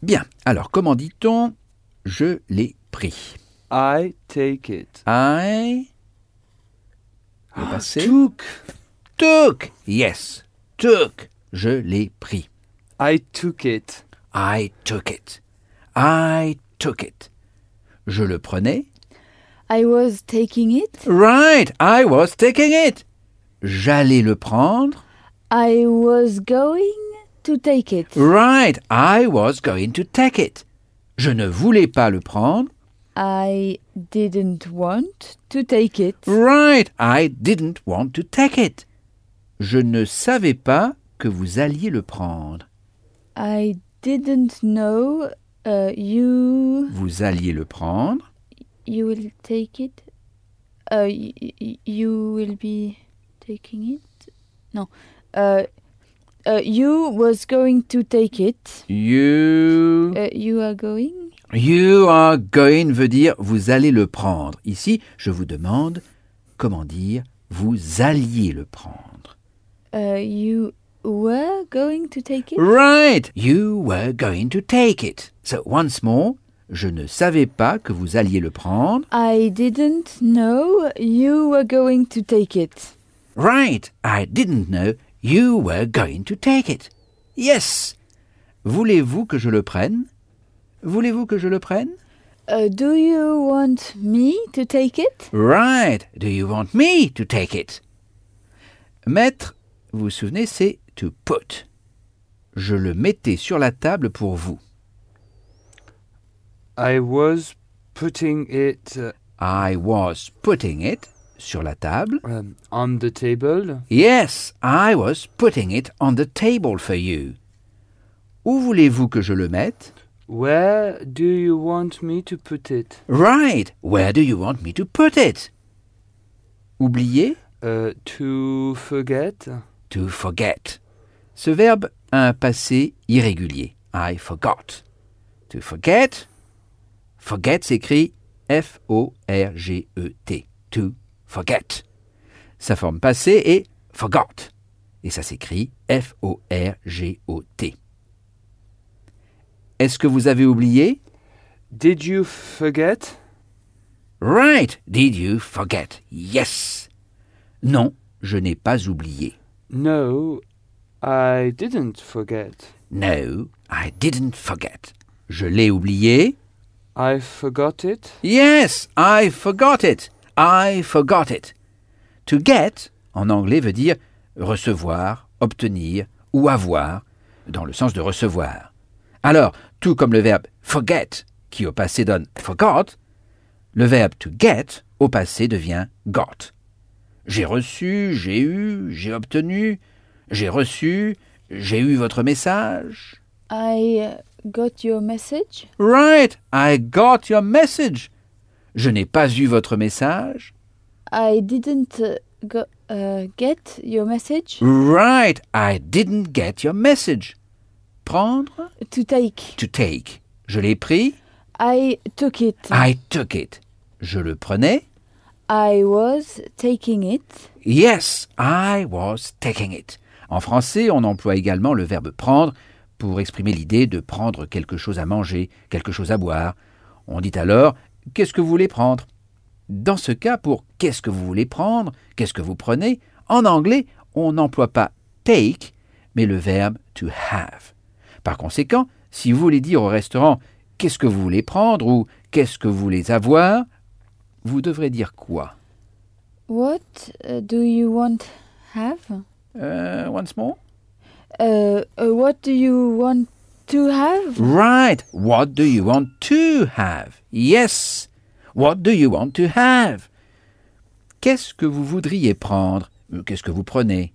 Bien, alors comment dit-on « je l'ai pris » I take it. I, le passé. Took. Yes, took. Je l'ai pris. I took it. I took it. I took it. Je le prenais. I was taking it. Right, I was taking it. J'allais le prendre. I was going to take it. Right, I was going to take it. Je ne voulais pas le prendre. I didn't want to take it. Right, I didn't want to take it. Je ne savais pas que vous alliez le prendre. I didn't know you Vous alliez le prendre. will take it. You will be taking it. No. You was going to take it. You You are going. are going veut dire vous allez le prendre. Ici, je vous demande comment dire vous alliez le prendre. You were going to take it. Right, you were going to take it. So once more, je ne savais pas que vous alliez le prendre. I didn't know you were going to take it. Right, I didn't know you were going to take it. Yes. Voulez-vous que je le prenne? Voulez-vous que je le prenne? Do you want me to take it? Right, do you want me to take it? Mettre, vous vous souvenez, c'est to put. Je le mettais sur la table pour vous. I was putting it I was putting it sur la table. on the table. Yes, I was putting it on the table for you. Où voulez-vous que je le mette? Where do you want me to put it? Right, where do you want me to put it? Oublier? To forget. To forget. Ce verbe a un passé irrégulier. I forgot. To forget. Forget s'écrit F-O-R-G-E-T. To forget. Sa forme passée est forgot. Et ça s'écrit F-O-R-G-O-T. Est-ce que vous avez oublié? Did you forget? Right. Did you forget? Yes. Non, je n'ai pas oublié. No, I didn't forget. No, I didn't forget. Je l'ai oublié. I forgot it. Yes, I forgot it. I forgot it. To get, en anglais, veut dire recevoir, obtenir ou avoir, dans le sens de recevoir. Alors, tout comme le verbe forget, qui au passé donne forgot, le verbe to get, au passé, devient got. J'ai reçu, j'ai eu, j'ai obtenu, j'ai reçu, j'ai eu votre message. I got your message. Right, I got your message. Je n'ai pas eu votre message. I didn't get your message. Right, I didn't get your message. Prendre, To take. to take. Je l'ai pris. I took it. I took it. Je le prenais. I was taking it. Yes, I was taking it. En français, on emploie également le verbe prendre pour exprimer l'idée de prendre quelque chose à manger, quelque chose à boire. On dit alors « qu'est-ce que vous voulez prendre ?» Dans ce cas, pour « qu'est-ce que vous voulez prendre ?» « qu'est-ce que vous prenez ?» En anglais, on n'emploie pas « take », mais le verbe « to have ». Par conséquent, si vous voulez dire au restaurant « qu'est-ce que vous voulez prendre » ou « qu'est-ce que vous voulez avoir », vous devrez dire quoi? What do you want have? Once more? What do you want to have? Right. What do you want to have? Yes. What do you want to have? Qu'est-ce que vous voudriez prendre? Qu'est-ce que vous prenez?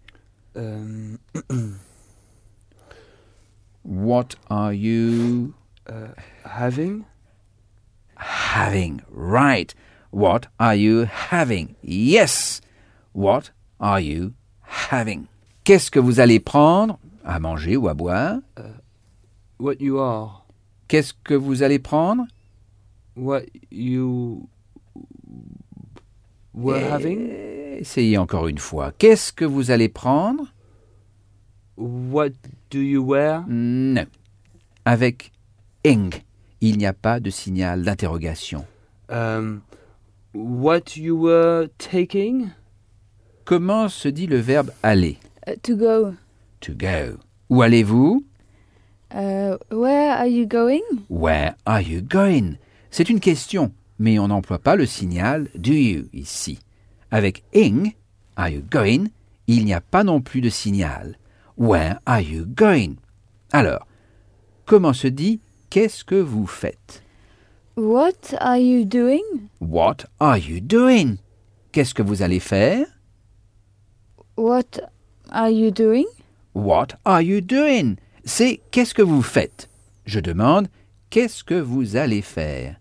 What are you Having? having? Right. What are you having? Yes. What are you having? Qu'est-ce que vous allez prendre? À manger ou à boire? What you are. Qu'est-ce que vous allez prendre? What you were having. Essayez encore une fois. Qu'est-ce que vous allez prendre? What do you wear? Non. Avec ing. Il n'y a pas de signal d'interrogation. What you were taking? Comment se dit le verbe aller? To go. To go. Où allez-vous? Where are you going? Where are you going? C'est une question, mais on n'emploie pas le signal do you ici. Avec ing, are you going? Il n'y a pas non plus de signal. Where are you going? Alors, comment se dit qu'est-ce que vous faites? What are you doing? What are you doing? Qu'est-ce que vous allez faire? What are you doing? What are you doing? C'est qu'est-ce que vous faites? Je demande qu'est-ce que vous allez faire?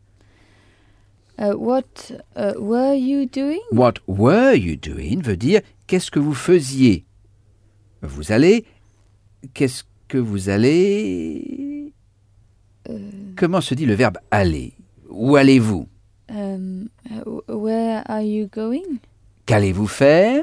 What were you doing? What were you doing veut dire qu'est-ce que vous faisiez? Vous allez, qu'est-ce que vous allez? Comment se dit le verbe aller? Où allez-vous? Where are you going? Qu'allez-vous faire?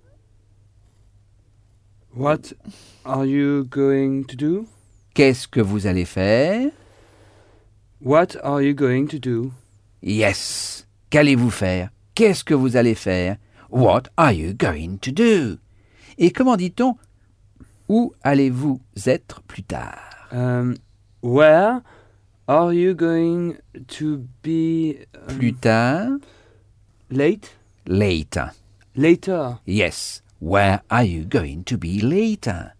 What are you going to do? Qu'est-ce que vous allez faire? What are you going to do? Yes. Qu'allez-vous faire? Qu'est-ce que vous allez faire? What are you going to do? Et comment dit-on où allez-vous être plus tard? Where are you going to be Plus tard? late? Later. Later. Yes. Where are you going to be later?